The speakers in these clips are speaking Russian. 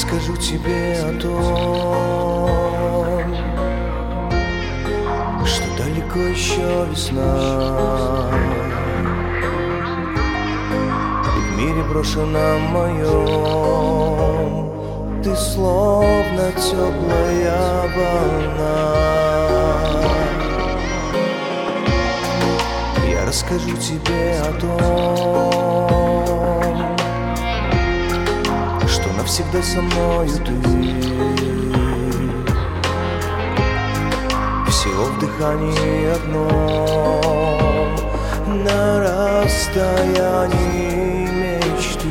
расскажу тебе о том, что далеко еще весна, и в мире брошенном моем ты словно теплая волна. Я расскажу тебе о том, что навсегда со мною ты, всего в дыхании одном, на расстоянии мечты.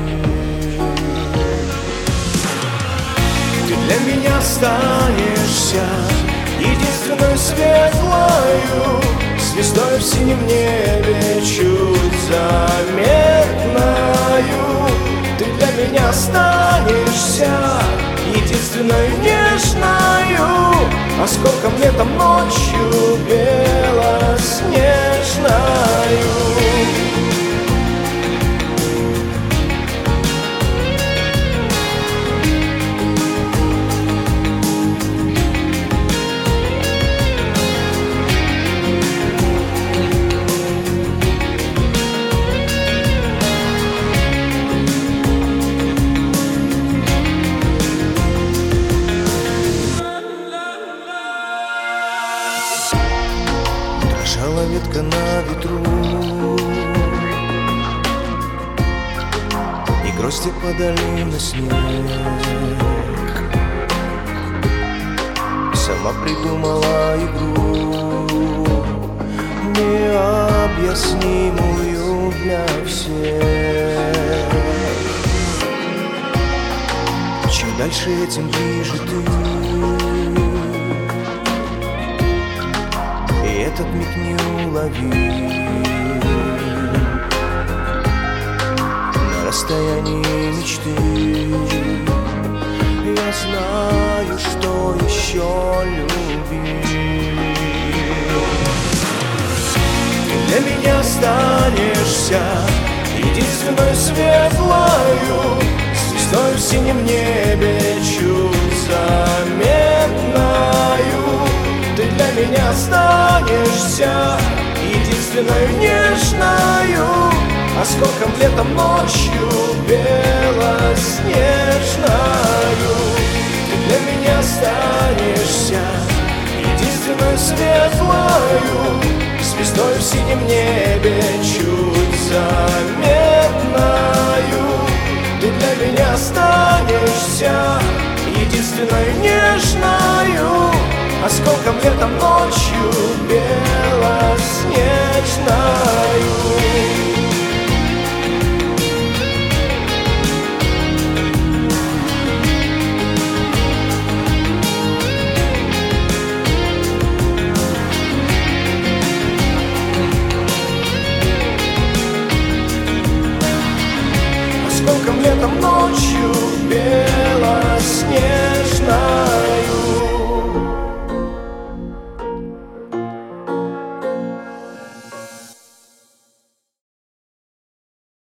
Ты для меня останешься единственной светлою звездой в синем небе, чуть заметною. Ты для меня останешься единственной нежною осколком летом ночью белоснежною. Дрожала ветка на ветру, и грозди падали на снег. Сама придумала игру, необъяснимую для всех. Чем дальше, тем ближе ты, этот миг неуловим. На расстоянии мечты я знаю, что еще любить. Ты для меня останешься единственной светлою звездой в синем небе, чуть заметною. Ты для меня останешься единственной нежною осколком летом ночью белоснежною. Ты для меня останешься единственной светлою звездой в синем небе, чуть заметною. Ты для меня останешься единственной нежною осколком летом ночью белоснежною. Осколком летом ночью белоснежною.